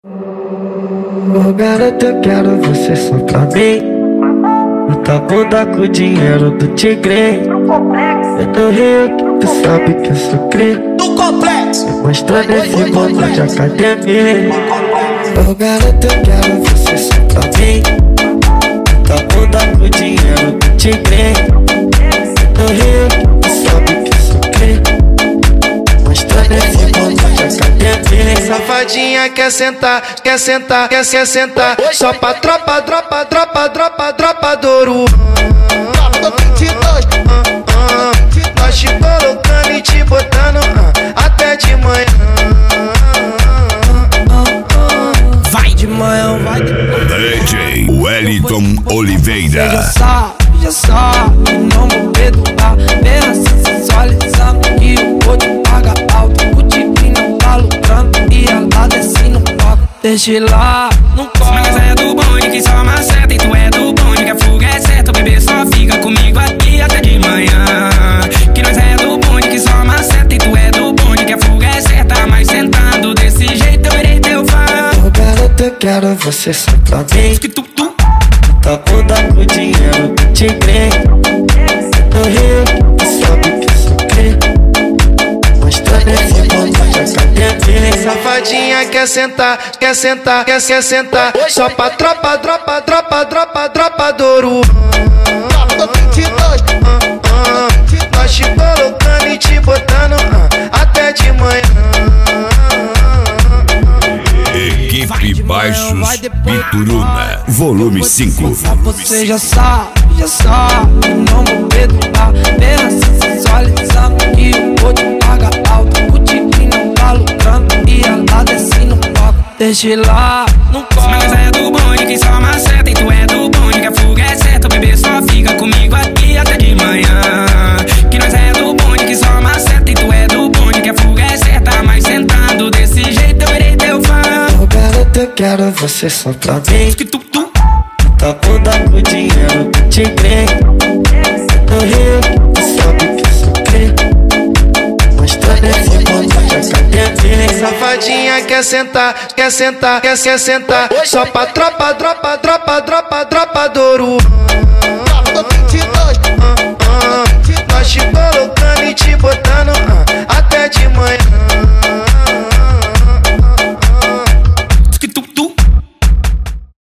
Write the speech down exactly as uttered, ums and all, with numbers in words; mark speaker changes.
Speaker 1: Ô garota, eu quero você só pra mim. Muita bunda com o dinheiro do tigre. Eu tô Rio, tu sabe que eu sou cri.
Speaker 2: Do complexo,
Speaker 1: mostrando esse mundo de academia. Ô garota, eu quero você só pra mim. Muita bunda com o dinheiro do tigre. Eu tô Rio, tu sabe que eu sou cri. Mostrando esse mundo de academia.
Speaker 2: Safadinha quer sentar, quer sentar, quer se sentar. Só pra tropa, dropa, dropa, dropa, dropa Douro. Nós te colocando e te botando até de manhã.
Speaker 3: Vai de manhã, vai de manhã.
Speaker 4: D J Wellington Oliveira.
Speaker 3: Já sabe, já sabe, não vou perdoar. Vem assim sensualizando que eu vou te pagar alto. O tigre não tá lucrando e ela desce no palco. Deixa lá, não corre.
Speaker 5: Mas é do bonde que só maceta e tu é do bonde que a fuga é certa. O bebê só fica comigo aqui até de manhã. Que nós é do bonde que só maceta e tu é do bonde que a fuga é certa. Mas sentando desse jeito eu irei teu fã.
Speaker 1: Ô garota, eu quero você só pra mim.
Speaker 5: Que tu, tu.
Speaker 1: Tá bunda com dinheiro do tigre. No Rio, tu sabe que eu sou cri. Mostrando esse mundo de academia.
Speaker 2: Safadinha quer sentar, quer sentar, quer se sentar. Só pra tropa, dropa, dropa, dropa, dropa Douro. Nós te colocando e te botando até de manhã.
Speaker 4: Equipe Baixos Bituruna, volume cinco.
Speaker 3: Você já sabe, já sabe, não vou perdoar. Vem assim sensualizando que eu vou te pagar alto. O tigre não tá lucrando e ela desce no palco. Deixa lá, não corre.
Speaker 5: Mas é do bonde que só maceta e tu é do bonde que a fuga é certa. O bebê só fica comigo aqui até de manhã. Que nós é do bonde que só maceta e tu é do bonde que a fuga é certa. Mas sentando desse jeito eu irei teu fã.
Speaker 1: Ô garota, eu quero você só pra mim.
Speaker 5: Que tu, tu.
Speaker 1: Tá bunda com dinheiro do tigre. No Rio, tu sabe que eu sou cri. Mostrando esse mundo de academia.
Speaker 2: Safadinha quer sentar, quer sentar, quer se sentar. Só pra tropa, dropa, dropa, dropa, dropa Douro.